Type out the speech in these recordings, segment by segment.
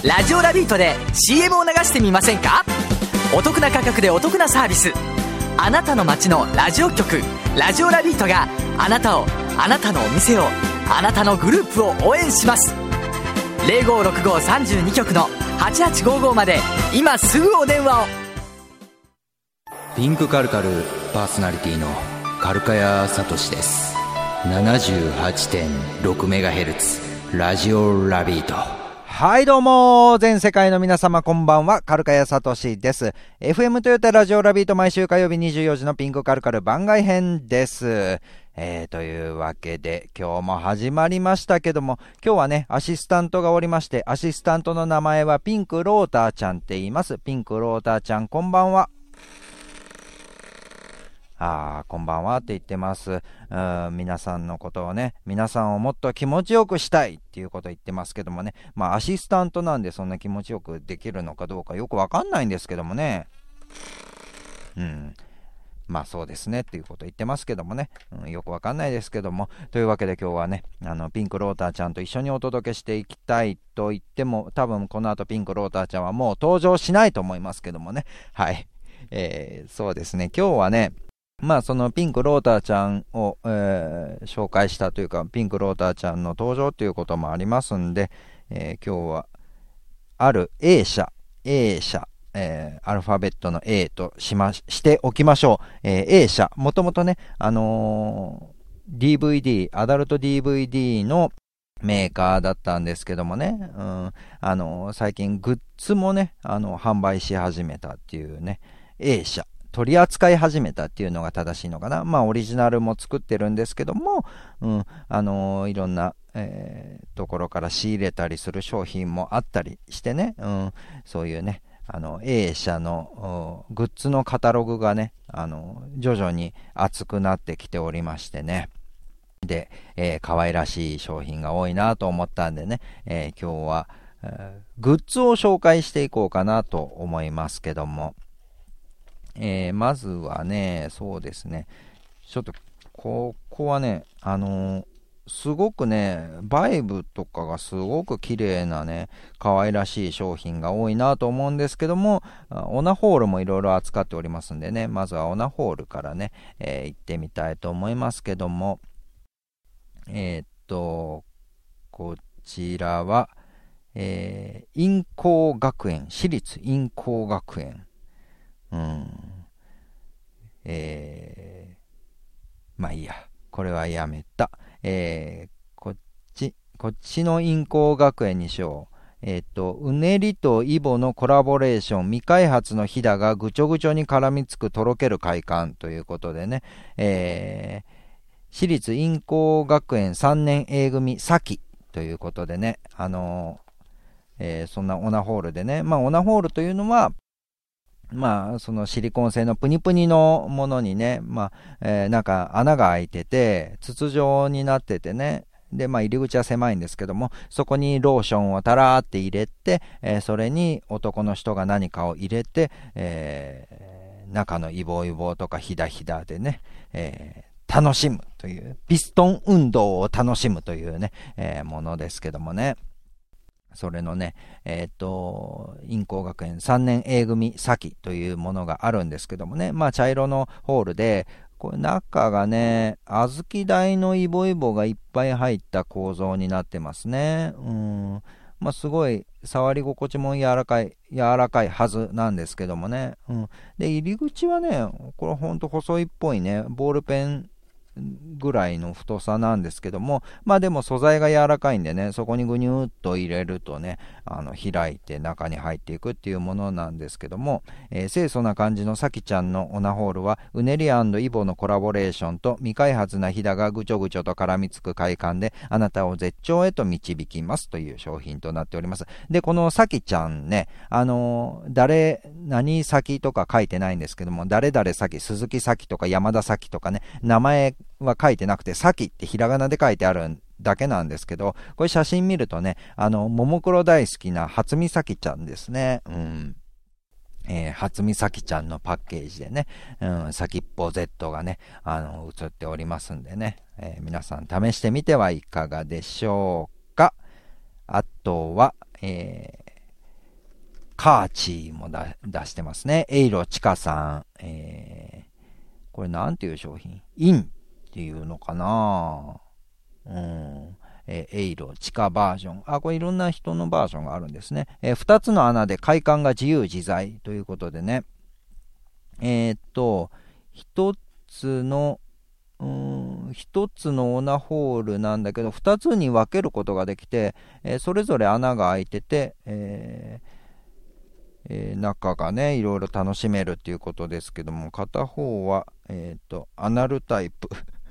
ラジオラビートで CM を流してみませんか？お得な価格でお得なサービス。あなたの街のラジオ局ラジオラビートがあなたを、あなたのお店を、あなたのグループを応援します。056532局の8855まで今すぐお電話を。 ピンクカルカルパーソナリティのカルカヤサトシです。 78.6MHz ラジオラビート。 はいどうも、全世界の皆様こんばんは、カルカヤサトシです。 FM トヨタラジオラビート、毎週火曜日24時のピンクカルカル番外編です。というわけで今日も始まりましたけども、今日はねアシスタントがおりまして、アシスタントの名前はピンクローターちゃんって言います。ピンクローターちゃん、こんばんは。こんばんはって言ってます。皆さんのことをね、皆さんをもっと気持ちよくしたいっていうことを言ってますけどもね、アシスタントなんでそんな気持ちよくできるのかどうかよくわかんないんですけどもね。そうですねっていうことを言ってますけどもね、よくわかんないですけども、というわけで今日はね、ピンクローターちゃんと一緒にお届けしていきたいと言っても、多分この後ピンクローターちゃんはもう登場しないと思いますけどもね。はい、そうですね、今日はね、そのピンクローターちゃんを、紹介したというか、ピンクローターちゃんの登場ということもありますんで、今日はある A 社、アルファベットの A としておきましょう。A 社、もともとね、DVD、アダルト DVD のメーカーだったんですけどもね、最近グッズもね、販売し始めたっていうね、A 社。取り扱い始めたっていうのが正しいのかな。オリジナルも作ってるんですけども、いろんな、ところから仕入れたりする商品もあったりしてね、そういうね、A 社のグッズのカタログがね、徐々に厚くなってきておりましてね。で、可愛らしい商品が多いなと思ったんでね、今日は、グッズを紹介していこうかなと思いますけども、まずはね、そうですね、ちょっとここはね、すごくね、バイブとかがすごく綺麗なね、可愛らしい商品が多いなと思うんですけども、オナホールもいろいろ扱っておりますんでね、まずはオナホールからね、行ってみたいと思いますけども、こちらは、蔭光学園、私立蔭光学園。いいや、これはやめた。こっちの蔭光学園にしよう。うねりとイボのコラボレーション、未開発のひだがぐちょぐちょに絡みつくとろける快感ということでね、私立蔭光学園3年 A 組先ということでね、そんなオナホールでね、オナホールというのは、そのシリコン製のプニプニのものにね、なんか穴が開いてて、筒状になっててね、で、入り口は狭いんですけども、そこにローションをたらーって入れて、それに男の人が何かを入れて、中のイボイボとかヒダヒダでね、楽しむという、ピストン運動を楽しむというね、ものですけどもね。それのね、蔭光学園3年 A 組先というものがあるんですけどもね、茶色のホールで、これ中がね、小豆大のイボイボがいっぱい入った構造になってますね。すごい触り心地も柔らかいはずなんですけどもね。で、入り口はね、これほんと細いっぽいね、ボールペンぐらいの太さなんですけども、でも素材が柔らかいんでね、そこにぐにゅーっと入れるとね、開いて中に入っていくっていうものなんですけども、清楚な感じのさきちゃんのオナホールはうねり&イボのコラボレーションと未開発なひだがぐちょぐちょと絡みつく快感であなたを絶頂へと導きますという商品となっております。で、このさきちゃんね、何先とか書いてないんですけども、誰々先、鈴木先とか山田先とかね、名前は書いてなくて、さきってひらがなで書いてあるだけなんですけど、これ写真見るとね、ももクロ大好きな初見さきちゃんですね。初見さきちゃんのパッケージでね、先っぽ Z がね、映っておりますんでね、皆さん試してみてはいかがでしょうか。あとは、 カーチーも出してますね。エイロチカさん。これなんていう商品？インっていうのかな？エイロチカバージョン。これいろんな人のバージョンがあるんですね。2つの穴で快感が自由自在ということでね。1つのオナホールなんだけど、2つに分けることができて、それぞれ穴が開いてて、中がね、いろいろ楽しめるっていうことですけども、片方は、アナルタイプ。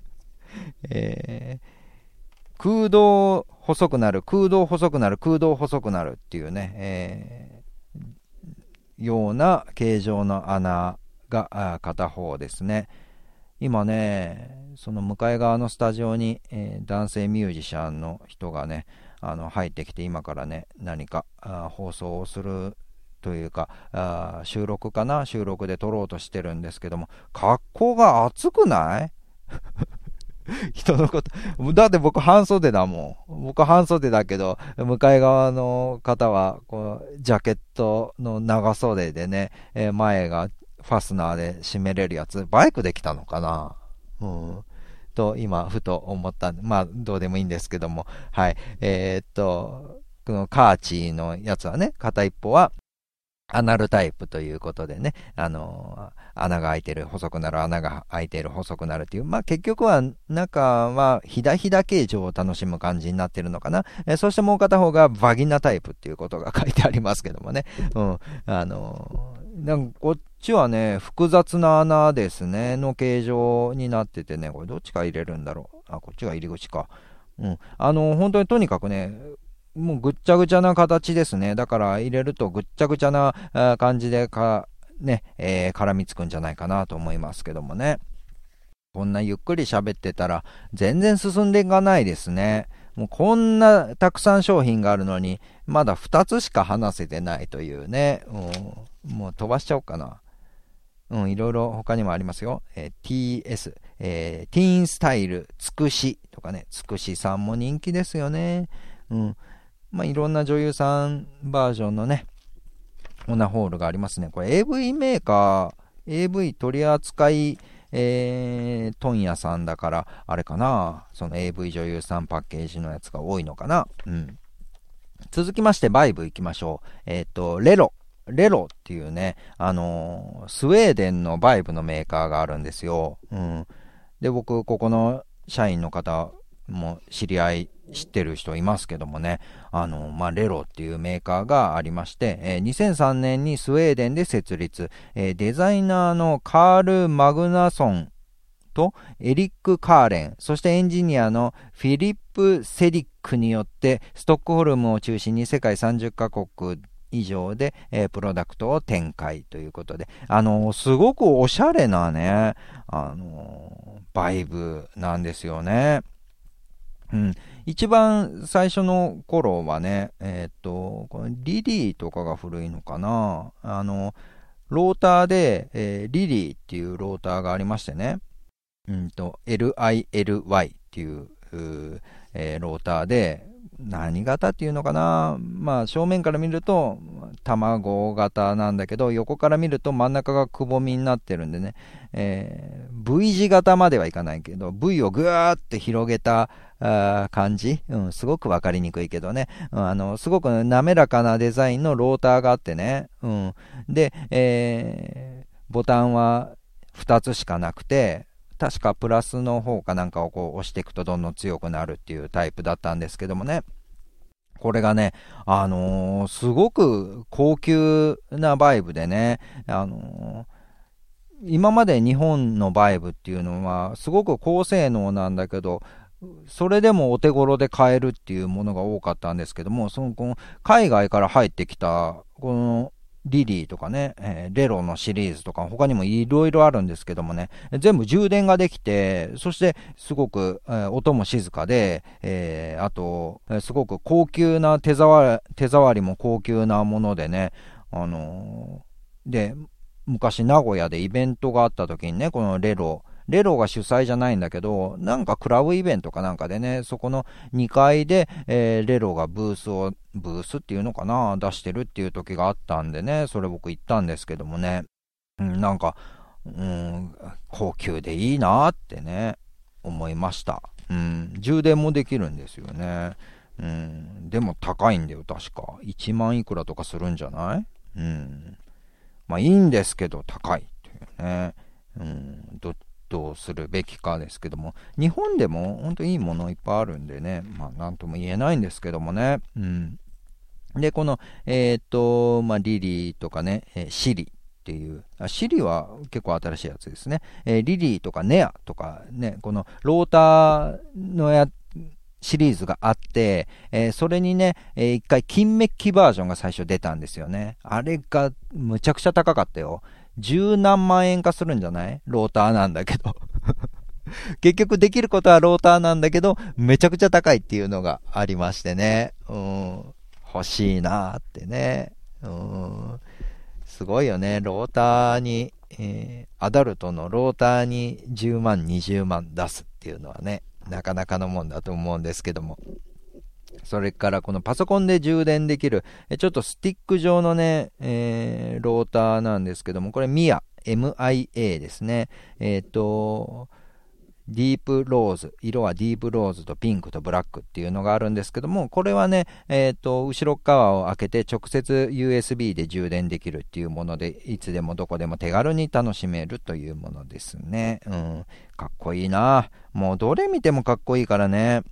空洞細くなる、空洞細くなる、空洞細くなるっていうね、ような形状の穴が片方ですね。今ね、その向かい側のスタジオに、男性ミュージシャンの人がね、入ってきて、今からね、何か放送をするというか、収録で撮ろうとしてるんですけども、格好が暑くない人のこと。だって僕半袖だもん。僕半袖だけど、向かい側の方は、こう、ジャケットの長袖でね、前がファスナーで締めれるやつ、バイクで来たのかな？と、今、ふと思ったんで、まあ、どうでもいいんですけども、はい。このカーチーのやつはね、片一方は、アナルタイプということでね、穴が開いてる、細くなる、穴が開いてる、細くなるっていう、まあ結局は中はひだひだ形状を楽しむ感じになってるのかな。そしてもう片方がバギナタイプっていうことが書いてありますけどもね。なんかこっちはね、複雑な穴ですね、の形状になっててね、これどっちから入れるんだろう。こっちが入り口か。本当にとにかくね、もうぐっちゃぐちゃな形ですね。だから入れるとぐっちゃぐちゃな感じで絡みつくんじゃないかなと思いますけどもね。こんなゆっくり喋ってたら全然進んでいかないですね。もうこんなたくさん商品があるのにまだ2つしか話せてないというね。もう飛ばしちゃおうかな。いろいろ他にもありますよ。TS、ティーンスタイル、つくしとかね。つくしさんも人気ですよね。まあ、いろんな女優さんバージョンのね、オナホールがありますね。これ AV メーカー、AV 取り扱い、問屋さんだから、あれかな、その AV 女優さんパッケージのやつが多いのかな。続きまして、バイブ行きましょう。レロっていうね、スウェーデンのバイブのメーカーがあるんですよ。で、僕、ここの社員の方も知ってる人いますけどもね、レロっていうメーカーがありまして、2003年にスウェーデンで設立、デザイナーのカール・マグナソンとエリック・カーレン、そしてエンジニアのフィリップ・セディックによってストックホルムを中心に世界30カ国以上で、プロダクトを展開ということで、すごくおしゃれなね、バイブなんですよね。一番最初の頃はね、このリリーとかが古いのかな。ローターで、リリーっていうローターがありましてね。LILY っていう、ローターで、何型っていうのかな。まあ、正面から見ると、卵型なんだけど、横から見ると真ん中がくぼみになってるんでね、V 字型まではいかないけど、V をぐーって広げた感じ、すごくわかりにくいけどね、すごく滑らかなデザインのローターがあってね、で、ボタンは2つしかなくて、確かプラスの方かなんかをこう押していくとどんどん強くなるっていうタイプだったんですけどもね。これがね、すごく高級なバイブでね、今まで日本のバイブっていうのはすごく高性能なんだけど、それでもお手頃で買えるっていうものが多かったんですけども、この海外から入ってきたこのリリーとかね、レロのシリーズとか他にもいろいろあるんですけどもね、全部充電ができて、そしてすごく、音も静かで、あとすごく高級な手触りも高級なものでね、で昔名古屋でイベントがあった時にね、このレロレロが主催じゃないんだけど、なんかクラブイベントかなんかでね、そこの2階で、レロがブースっていうのかな、出してるっていう時があったんでね、それ僕行ったんですけどもね、なんか、高級でいいなってね、思いました。充電もできるんですよね。でも高いんだよ、確か。1万いくらとかするんじゃない？まあいいんですけど、高いっていうね。どうするべきかですけども、日本でも本当にいいものいっぱいあるんでね、まあなんとも言えないんですけどもね。で、この、まあリリーとかね、シリっていう、シリは結構新しいやつですね。リリーとかネアとかね、このローターのシリーズがあって、それにね、一回金メッキバージョンが最初出たんですよね。あれがむちゃくちゃ高かったよ。十何万円かするんじゃない？ローターなんだけど。結局できることはローターなんだけど、めちゃくちゃ高いっていうのがありましてね。欲しいなーってね。すごいよね。ローターに、アダルトのローターに10万、20万出すっていうのはね、なかなかのもんだと思うんですけども。それからこのパソコンで充電できる、ちょっとスティック状のね、ローターなんですけども、これMIA ですね。ディープローズ、色はディープローズとピンクとブラックっていうのがあるんですけども、これはね、後ろ側を開けて直接 USB で充電できるっていうもので、いつでもどこでも手軽に楽しめるというものですね。かっこいいな。もうどれ見てもかっこいいからね。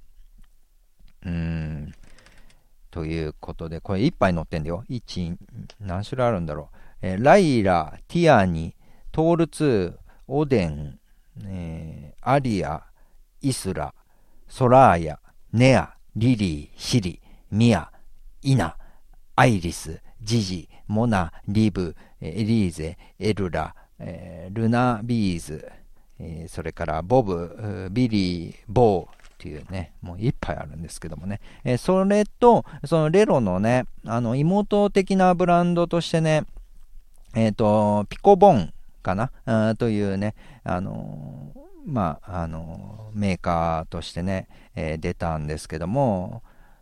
ということで、これ1杯載ってんだよ。何種類あるんだろう。ライラ、ティアニ、トール2、オデン、アリア、イスラ、ソラーヤ、ネア、リリー、シリ、ミア、イナ、アイリス、ジジ、モナ、リブ、エリーゼ、エルラ、ルナビーズ、それからボブ、ビリー、ボーっていうね、もういっぱいあるんですけどもね。それと、そのレロのね、妹的なブランドとしてね、ピコボンかなというね、まあ、メーカーとしてね、出たんですけども、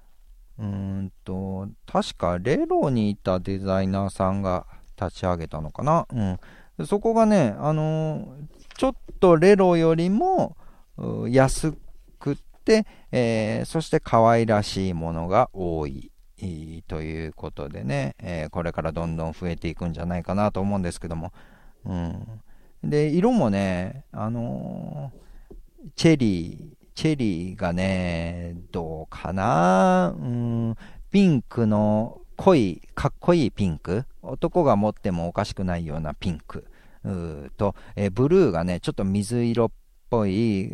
確かレロにいたデザイナーさんが立ち上げたのかな。そこがね、ちょっとレロよりも安くて、そして可愛らしいものが多いということでね、これからどんどん増えていくんじゃないかなと思うんですけども、で色もね、チェリーがね、どうかな、ピンクのかっこいいピンク、男が持ってもおかしくないようなピンクと、ブルーがね、ちょっと水色っぽい、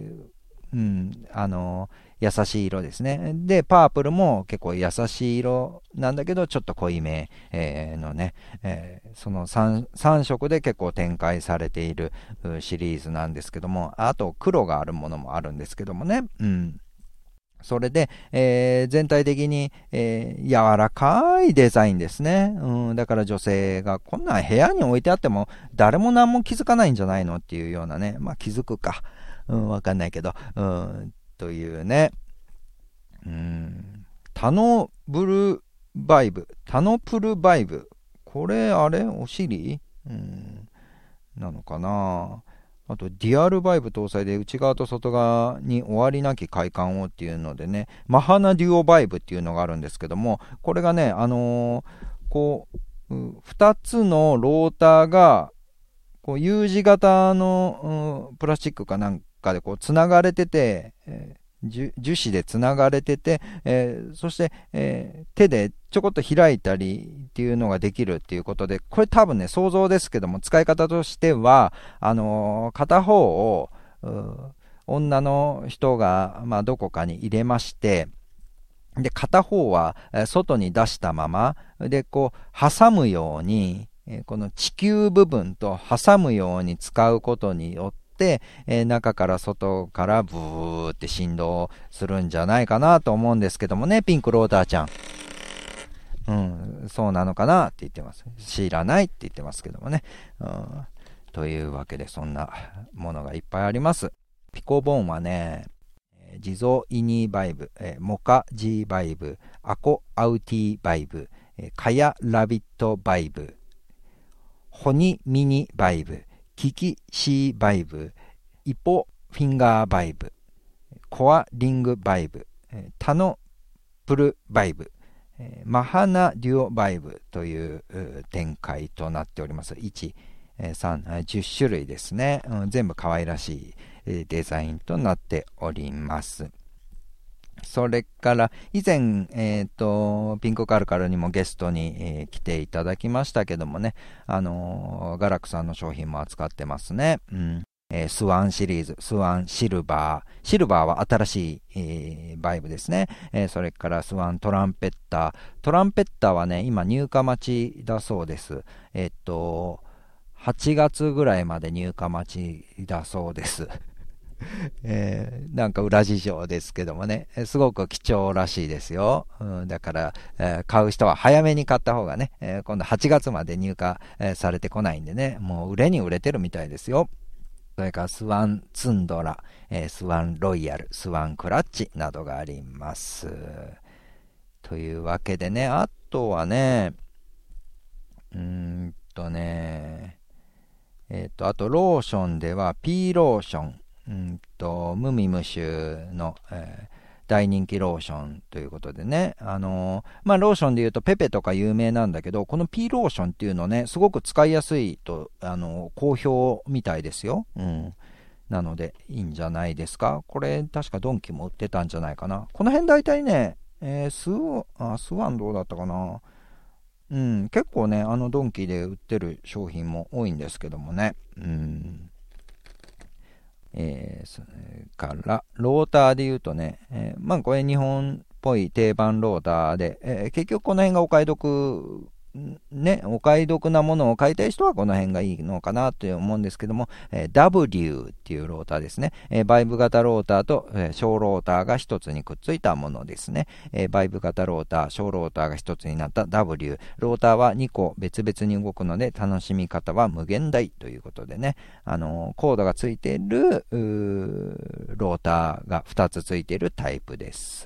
優しい色ですね。で、パープルも結構優しい色なんだけど、ちょっと濃いめ、のね、その 3色で結構展開されているシリーズなんですけども、あと黒があるものもあるんですけどもね。それで、全体的に、柔らかいデザインですね。だから女性がこんなん部屋に置いてあっても誰も何も気づかないんじゃないのっていうようなね。まあ気づくか。わかんないけど。というね。タノプルバイブ。これ、あれお尻なのかな。あと、ディアルバイブ搭載で内側と外側に終わりなき快感をっていうのでね、マハナデュオバイブっていうのがあるんですけども、これがね、こう、2つのローターが、こう U 字型の、プラスチックかなんかでこうつながれてて、樹脂でつながれてて、そして、手でちょこっと開いたりっていうのができるっていうことで、これ多分ね、想像ですけども、使い方としては、片方を女の人が、まあ、どこかに入れまして、で、片方は外に出したまま、で、こう、挟むように、この地球部分と挟むように使うことによって、中から外からブーって振動するんじゃないかなと思うんですけどもね、ピンクローターちゃん。そうなのかなって言ってます。知らないって言ってますけどもね。 というわけで、そんなものがいっぱいあります。ピコボンはね、ジゾイニーバイブ、モカジーバイブ、アコアウティバイブ、カヤラビットバイブ、ホニミニバイブ、キキシーバイブ、イポフィンガーバイブ、コアリングバイブ、タノプルバイブ、マハナデュオバイブという展開となっております。1、3、10種類ですね。全部可愛らしいデザインとなっております。それから以前、ピンクカルカルにもゲストに、来ていただきましたけどもね、ガラクさんの商品も扱ってますね。スワンシリーズ、スワンシルバー。シルバーは新しい、バイブですね。それからスワントランペッター。トランペッターはね、今入荷待ちだそうです。8月ぐらいまで入荷待ちだそうです。なんか裏事情ですけどもね、すごく貴重らしいですよ。だから、買う人は早めに買った方がね、今度8月まで入荷、されてこないんでね、もう売れに売れてるみたいですよ。それからスワンツンドラ、スワンロイヤル、スワンクラッチなどがあります。というわけでね、あとはね、あとローションでは P ローション、ムミムシュの、大人気ローションということでね、ローションでいうとペペとか有名なんだけど、この P ローションっていうのね、すごく使いやすいと好評みたいですよ。なのでいいんじゃないですか。これ確かドンキも売ってたんじゃないかな。この辺大体ね、スワンどうだったかな。結構ね、ドンキで売ってる商品も多いんですけどもね。それからローターで言うとね、これ日本っぽい定番ローターで、結局この辺がお買い得ね、お買い得なものを買いたい人はこの辺がいいのかなと思うんですけども、W っていうローターですね。バイブ型ローターと、小ローターが一つにくっついたものですね。バイブ型ローター、小ローターが一つになった W。ローターは2個別々に動くので楽しみ方は無限大ということでね、コードがついているローターが2つついているタイプです。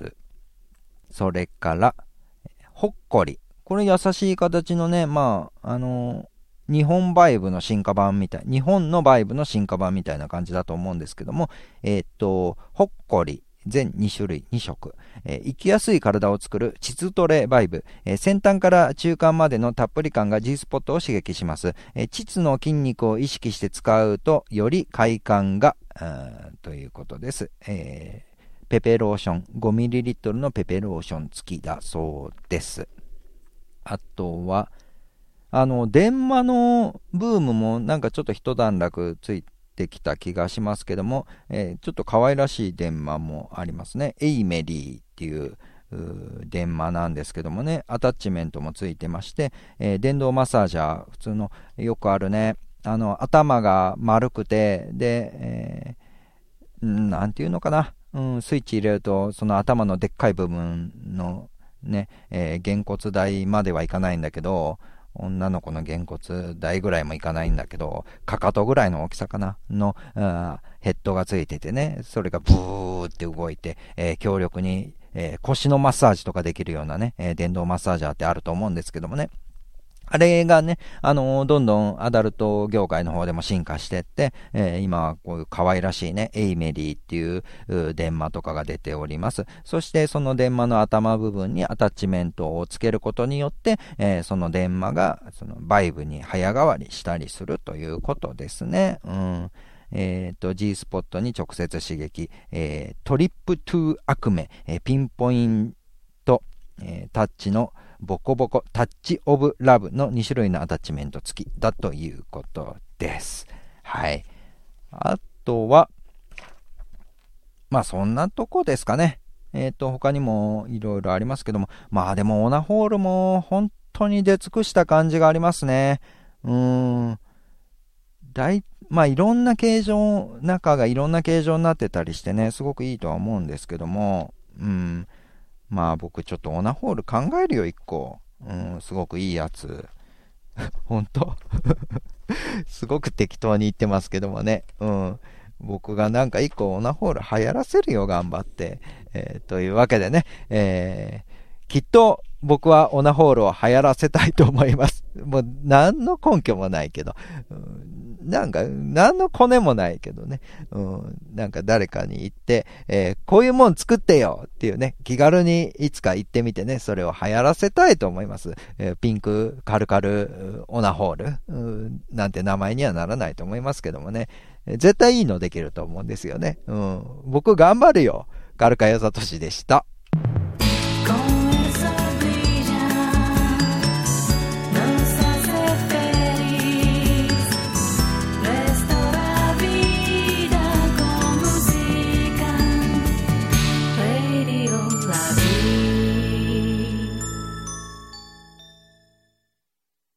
それからほっこり、これ優しい形のね、日本バイブの進化版みたい、日本のバイブの進化版みたいな感じだと思うんですけども、ほっこり、全2種類、2色、生きやすい体を作る膣トレバイブ、先端から中間までのたっぷり感が G スポットを刺激します。膣の筋肉を意識して使うと、より快感が、ということです。ペペローション、5ml のペペローション付きだそうです。あとは、電話のブームもなんかちょっと一段落ついてきた気がしますけども、ちょっと可愛らしい電話もありますね。エイメリーっていう電話なんですけどもね、アタッチメントもついてまして、電動マッサージャー、普通のよくあるね、頭が丸くて、で、なんていうのかな、スイッチ入れると、その頭のでっかい部分のね、げんこつ台まではいかないんだけど、女の子のげんこつ台ぐらいもいかないんだけど、かかとぐらいの大きさかなのヘッドがついててね、それがブーって動いて、強力に、腰のマッサージとかできるようなね、電動マッサージャーってあると思うんですけどもね、あれがね、どんどんアダルト業界の方でも進化していって、今はこういう可愛らしいね、エイメリーっていう電話とかが出ております。そしてその電話の頭部分にアタッチメントをつけることによって、その電話がそのバイブに早変わりしたりするということですね。G スポットに直接刺激、トリップトゥアクメ、ピンポイント、タッチのボコボコタッチオブラブの2種類のアタッチメント付きだということです。はい。あとは、そんなとこですかね。他にもいろいろありますけども、でもオナホールも本当に出尽くした感じがありますね。いろんな形状、中がいろんな形状になってたりしてね、すごくいいとは思うんですけども、僕ちょっとオナホール考えるよ、1個。すごくいいやつ。本当すごく適当に言ってますけどもね。僕がなんか一個オナホール流行らせるよ、頑張って。というわけでね、きっと僕はオナホールを流行らせたいと思います。もう何の根拠もないけど、なんか何のコネもないけどね、なんか誰かに言って、こういうもん作ってよっていうね、気軽にいつか言ってみてね、それを流行らせたいと思います。ピンクカルカルオナホール、なんて名前にはならないと思いますけどもね、絶対いいのできると思うんですよね。僕頑張るよ。カルカヤサトシでした。